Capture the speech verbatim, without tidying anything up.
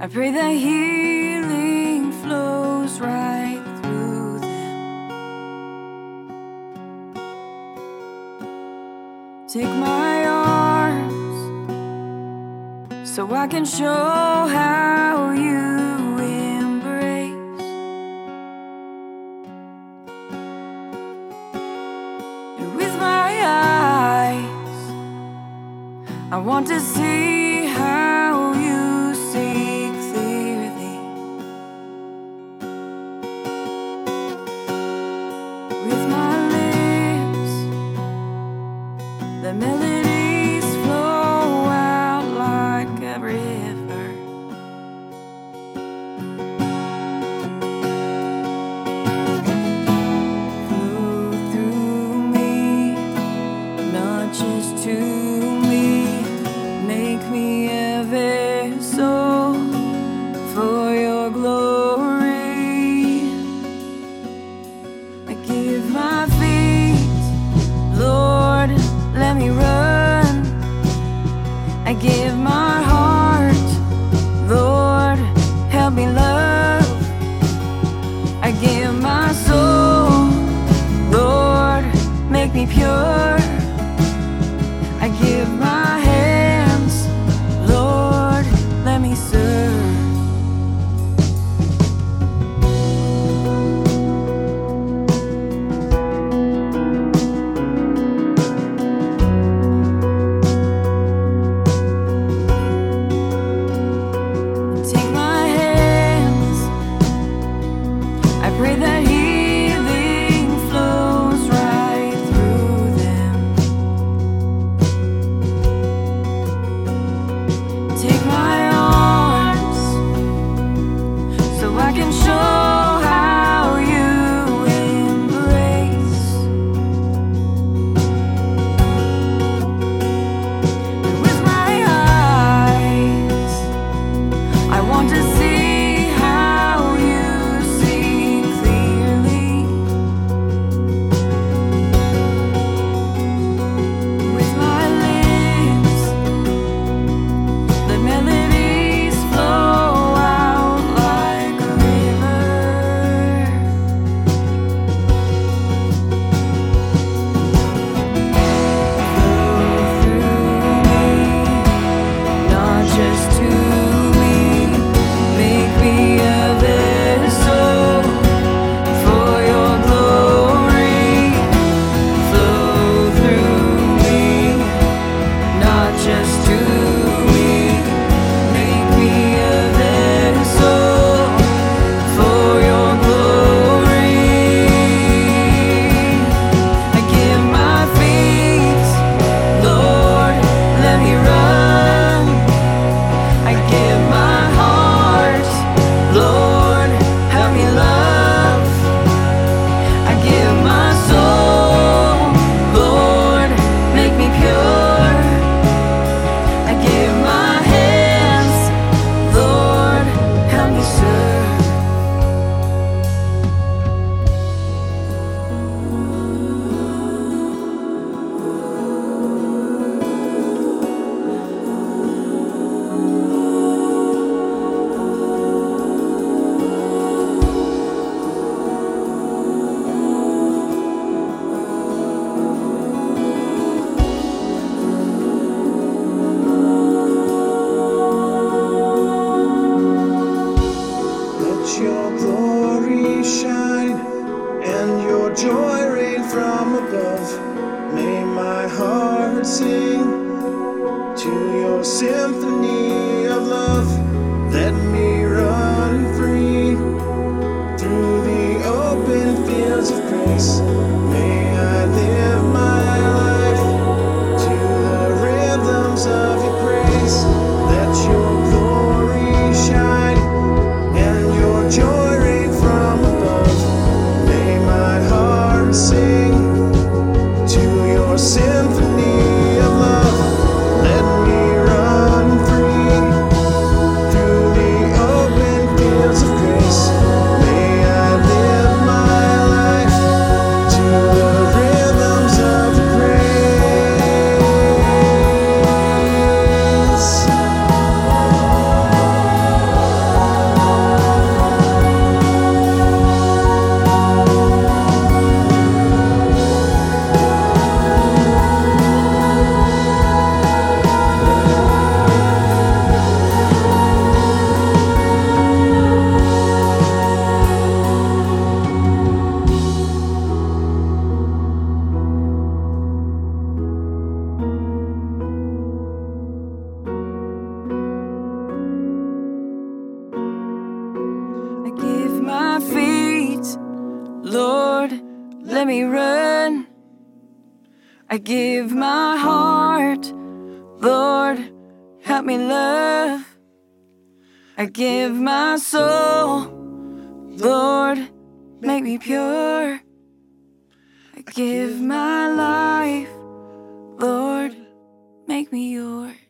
pray that healing flows right through them. Take my arms so I can show how you embrace. And with my eyes, I want to see how you see clearly. With my lips, the melodies flow out like a river. Flow through me, not just to me. Make me a vessel for your glory. I give my feet, Lord, let me run. I give my heart, Lord, help me love. I give my soul, Lord, make me pure. I give my hands, Lord, let me serve. Take my hands, I pray that healing flows right through them. Take my arms so I can show how you embrace. And with my eyes, I want to see how you see clearly. With my lips, the melodies flow out like a river. Flow through me, not just to me. Make me a vessel for your glory. Flow through me, not just to me. Make me a vessel for your glory. I give my feet, Lord, let me run. I give my heart, Lord, help me love. I give my soul, Lord, make me pure. I give my hands, Lord, help me serve. Let your glory shine and your joy rain from above. May my heart sing to your symphony of love. Let me run free through the open fields of grace. May I live my life to the rhythms of your praise. Let your glory shine and your joy rain from above. May my heart sing to your symphony of love. Let me run free let me run. I give my heart, Lord, help me love. I give my soul, Lord, make me pure. I give my life, Lord, make me yours.